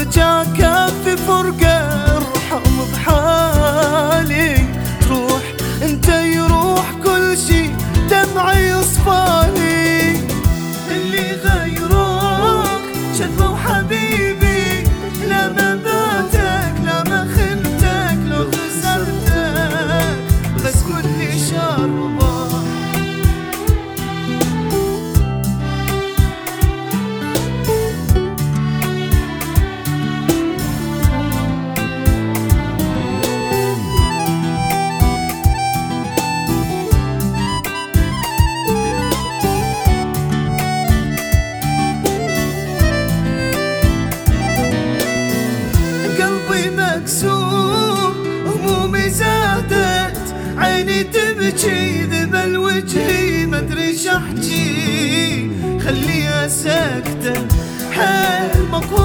وارجع كافي فرقة ارحم بحالي. تروح انت يروح كل شي دمعي يصفالي. اللي غيروك شذبة وحبيبي، لا ما باتك لا ما خنتك لو خسرتك بس كل شربة. قلبي مكسور همومي زادت، عيني تبكي ذبل وجهي مدري شحجي. خليها ساكتة حال مقهور